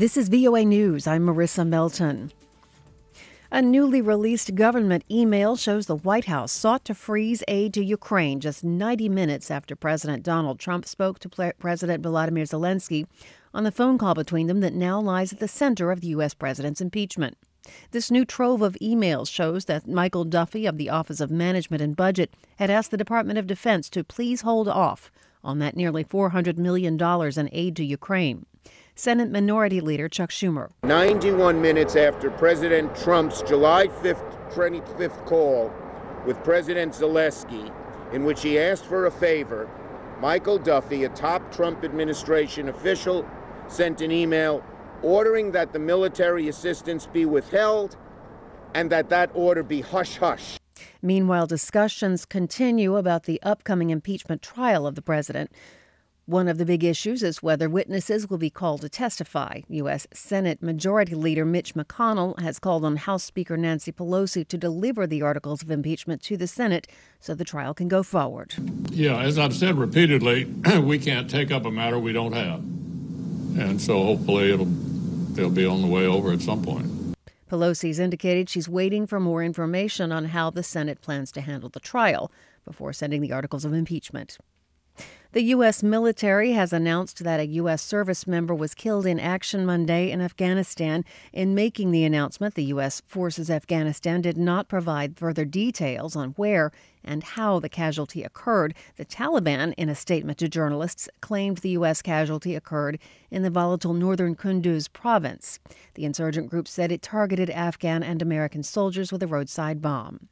This is VOA News. I'm Marissa Melton. A newly released government email shows the White House sought to freeze aid to Ukraine just 90 minutes after President Donald Trump spoke to President Volodymyr Zelensky on the phone call between them that now lies at the center of the U.S. president's impeachment. This new trove of emails shows that Michael Duffy of the Office of Management and Budget had asked the Department of Defense to please hold off on that nearly $400 million in aid to Ukraine. Senate Minority Leader Chuck Schumer. 91 minutes after President Trump's July 25th call with President Zelensky, in which he asked for a favor, Michael Duffy, a top Trump administration official, sent an email ordering that the military assistance be withheld and that order be hush-hush. Meanwhile, discussions continue about the upcoming impeachment trial of the president. One of the big issues is whether witnesses will be called to testify. U.S. Senate Majority Leader Mitch McConnell has called on House Speaker Nancy Pelosi to deliver the articles of impeachment to the Senate so the trial can go forward. Yeah, as I've said repeatedly, we can't take up a matter we don't have. And so hopefully they'll be on the way over at some point. Pelosi's indicated she's waiting for more information on how the Senate plans to handle the trial before sending the articles of impeachment. The U.S. military has announced that a U.S. service member was killed in action Monday in Afghanistan. In making the announcement, the U.S. Forces Afghanistan did not provide further details on where and how the casualty occurred. The Taliban, in a statement to journalists, claimed the U.S. casualty occurred in the volatile northern Kunduz province. The insurgent group said it targeted Afghan and American soldiers with a roadside bomb.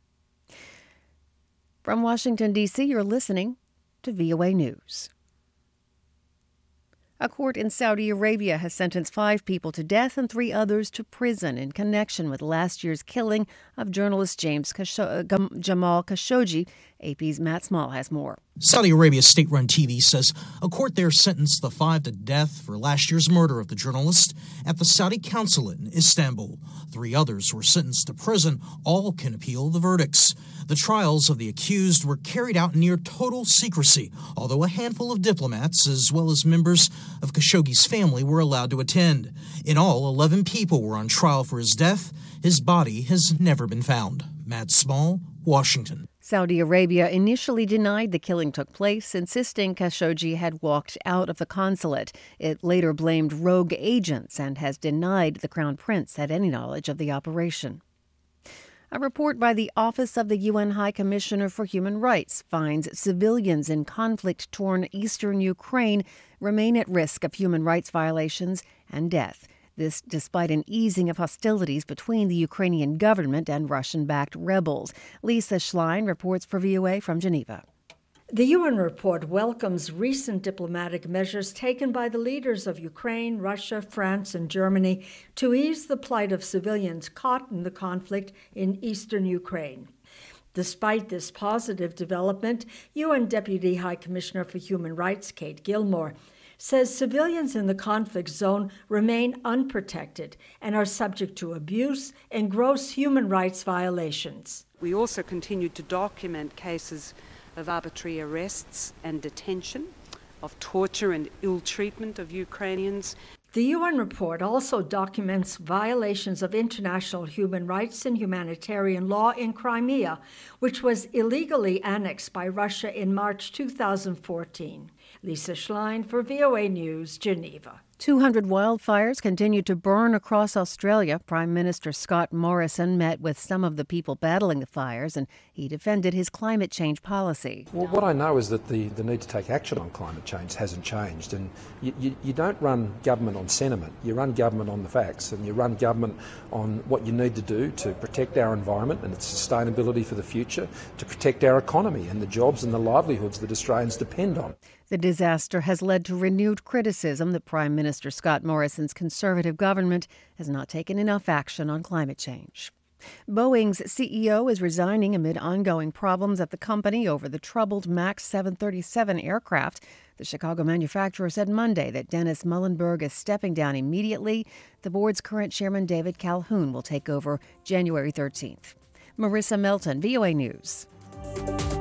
From Washington, D.C., you're listening to VOA News. A court in Saudi Arabia has sentenced 5 people to death and 3 others to prison in connection with last year's killing of journalist Jamal Khashoggi. AP's Matt Small has more. Saudi Arabia's state-run TV says a court there sentenced the 5 to death for last year's murder of the journalist at the Saudi consulate in Istanbul. 3 others were sentenced to prison. All can appeal the verdicts. The trials of the accused were carried out near total secrecy, although a handful of diplomats, as well as members of Khashoggi's family, were allowed to attend. In all, 11 people were on trial for his death. His body has never been found. Matt Small, Washington. Saudi Arabia initially denied the killing took place, insisting Khashoggi had walked out of the consulate. It later blamed rogue agents and has denied the Crown Prince had any knowledge of the operation. A report by the Office of the UN High Commissioner for Human Rights finds civilians in conflict-torn eastern Ukraine remain at risk of human rights violations and death. This despite an easing of hostilities between the Ukrainian government and Russian-backed rebels. Lisa Schlein reports for VOA from Geneva. The UN report welcomes recent diplomatic measures taken by the leaders of Ukraine, Russia, France, and Germany to ease the plight of civilians caught in the conflict in eastern Ukraine. Despite this positive development, UN Deputy High Commissioner for Human Rights Kate Gilmore says civilians in the conflict zone remain unprotected and are subject to abuse and gross human rights violations. We also continue to document cases of arbitrary arrests and detention, of torture and ill treatment of Ukrainians. The UN report also documents violations of international human rights and humanitarian law in Crimea, which was illegally annexed by Russia in March 2014. Lisa Schlein for VOA News, Geneva. 200 wildfires continue to burn across Australia. Prime Minister Scott Morrison met with some of the people battling the fires, and he defended his climate change policy. Well, what I know is that the need to take action on climate change hasn't changed. And you don't run government on sentiment. You run government on the facts, and you run government on what you need to do to protect our environment and its sustainability for the future, to protect our economy and the jobs and the livelihoods that Australians depend on. The disaster has led to renewed criticism that Prime Minister Scott Morrison's Conservative government has not taken enough action on climate change. Boeing's CEO is resigning amid ongoing problems at the company over the troubled MAX 737 aircraft. The Chicago manufacturer said Monday that Dennis Muhlenberg is stepping down immediately. The board's current chairman, David Calhoun, will take over January 13th. Marissa Melton, VOA News.